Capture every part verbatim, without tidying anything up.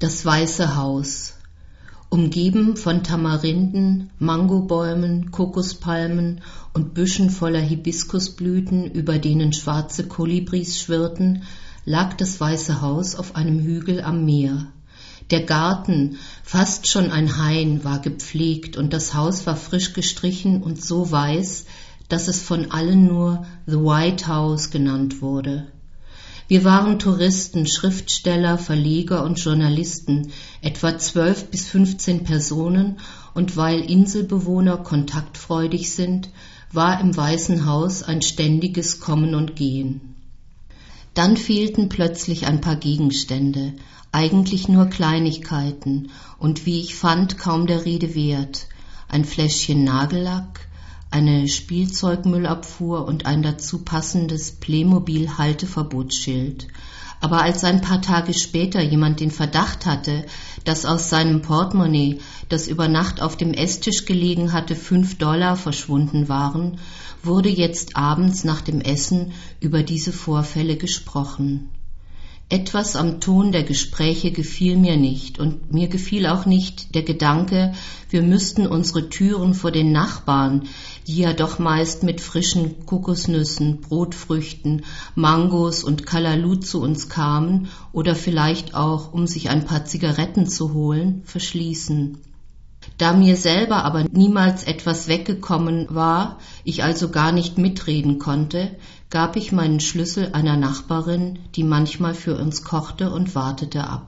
Das Weiße Haus. Umgeben von Tamarinden, Mangobäumen, Kokospalmen und Büschen voller Hibiskusblüten, über denen schwarze Kolibris schwirrten, lag das Weiße Haus auf einem Hügel am Meer. Der Garten, fast schon ein Hain, war gepflegt und das Haus war frisch gestrichen und so weiß, dass es von allen nur The White House genannt wurde. Wir waren Touristen, Schriftsteller, Verleger und Journalisten, etwa zwölf bis fünfzehn Personen, und weil Inselbewohner kontaktfreudig sind, war im Weißen Haus ein ständiges Kommen und Gehen. Dann fehlten plötzlich ein paar Gegenstände, eigentlich nur Kleinigkeiten und wie ich fand, kaum der Rede wert. Ein Fläschchen Nagellack, eine Spielzeugmüllabfuhr und ein dazu passendes Playmobil-Halteverbotsschild. Aber als ein paar Tage später jemand den Verdacht hatte, dass aus seinem Portemonnaie, das über Nacht auf dem Esstisch gelegen hatte, fünf Dollar verschwunden waren, wurde jetzt abends nach dem Essen über diese Vorfälle gesprochen. Etwas am Ton der Gespräche gefiel mir nicht und mir gefiel auch nicht der Gedanke, wir müssten unsere Türen vor den Nachbarn, die ja doch meist mit frischen Kokosnüssen, Brotfrüchten, Mangos und Kalaloo zu uns kamen oder vielleicht auch, um sich ein paar Zigaretten zu holen, verschließen. Da mir selber aber niemals etwas weggekommen war, ich also gar nicht mitreden konnte, gab ich meinen Schlüssel einer Nachbarin, die manchmal für uns kochte und wartete, ab.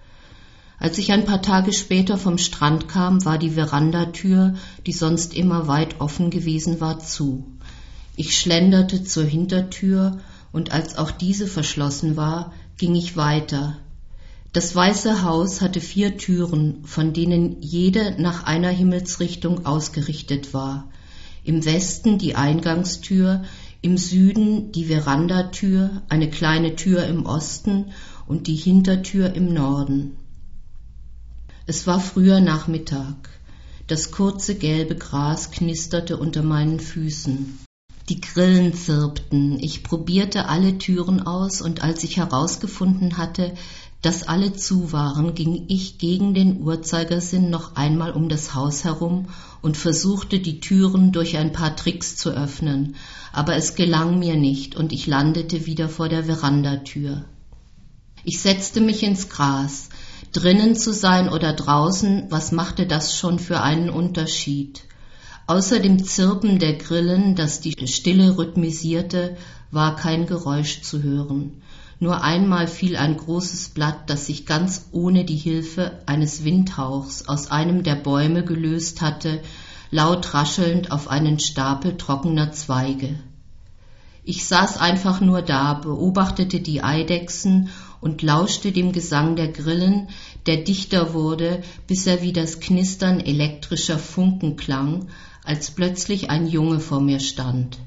Als ich ein paar Tage später vom Strand kam, war die Verandatür, die sonst immer weit offen gewesen war, zu. Ich schlenderte zur Hintertür und als auch diese verschlossen war, ging ich weiter. Das Weiße Haus hatte vier Türen, von denen jede nach einer Himmelsrichtung ausgerichtet war. Im Westen die Eingangstür, im Süden die Verandatür, eine kleine Tür im Osten und die Hintertür im Norden. Es war früher Nachmittag. Das kurze gelbe Gras knisterte unter meinen Füßen. Die Grillen zirpten. Ich probierte alle Türen aus und als ich herausgefunden hatte, dass alle zu waren, ging ich gegen den Uhrzeigersinn noch einmal um das Haus herum und versuchte, die Türen durch ein paar Tricks zu öffnen, aber es gelang mir nicht und ich landete wieder vor der Verandatür. Ich setzte mich ins Gras. Drinnen zu sein oder draußen, was machte das schon für einen Unterschied? Außer dem Zirpen der Grillen, das die Stille rhythmisierte, war kein Geräusch zu hören. Nur einmal fiel ein großes Blatt, das sich ganz ohne die Hilfe eines Windhauchs aus einem der Bäume gelöst hatte, laut raschelnd auf einen Stapel trockener Zweige. Ich saß einfach nur da, beobachtete die Eidechsen und lauschte dem Gesang der Grillen, der dichter wurde, bis er wie das Knistern elektrischer Funken klang, als plötzlich ein Junge vor mir stand.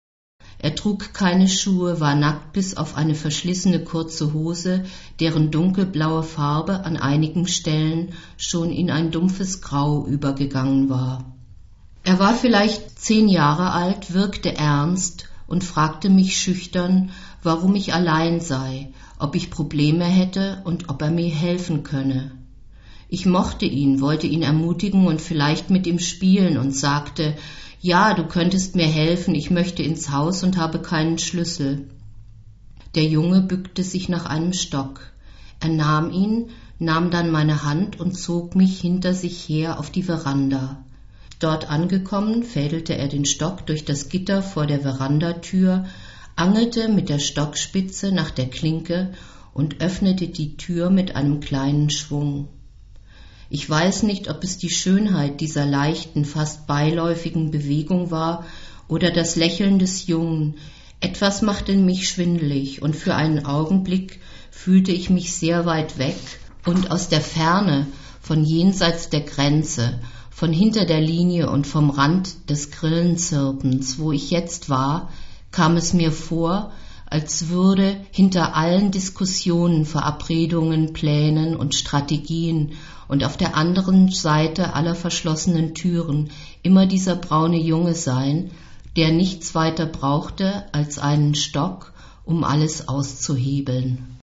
Er trug keine Schuhe, war nackt bis auf eine verschlissene kurze Hose, deren dunkelblaue Farbe an einigen Stellen schon in ein dumpfes Grau übergegangen war. Er war vielleicht zehn Jahre alt, wirkte ernst und fragte mich schüchtern, warum ich allein sei, ob ich Probleme hätte und ob er mir helfen könne. Ich mochte ihn, wollte ihn ermutigen und vielleicht mit ihm spielen und sagte, ja, du könntest mir helfen, ich möchte ins Haus und habe keinen Schlüssel. Der Junge bückte sich nach einem Stock. Er nahm ihn, nahm dann meine Hand und zog mich hinter sich her auf die Veranda. Dort angekommen, fädelte er den Stock durch das Gitter vor der Verandatür, angelte mit der Stockspitze nach der Klinke und öffnete die Tür mit einem kleinen Schwung. Ich weiß nicht, ob es die Schönheit dieser leichten, fast beiläufigen Bewegung war oder das Lächeln des Jungen. Etwas machte mich schwindelig und für einen Augenblick fühlte ich mich sehr weit weg und aus der Ferne, von jenseits der Grenze, von hinter der Linie und vom Rand des Grillenzirpens, wo ich jetzt war, kam es mir vor, als würde hinter allen Diskussionen, Verabredungen, Plänen und Strategien und auf der anderen Seite aller verschlossenen Türen immer dieser braune Junge sein, der nichts weiter brauchte als einen Stock, um alles auszuhebeln.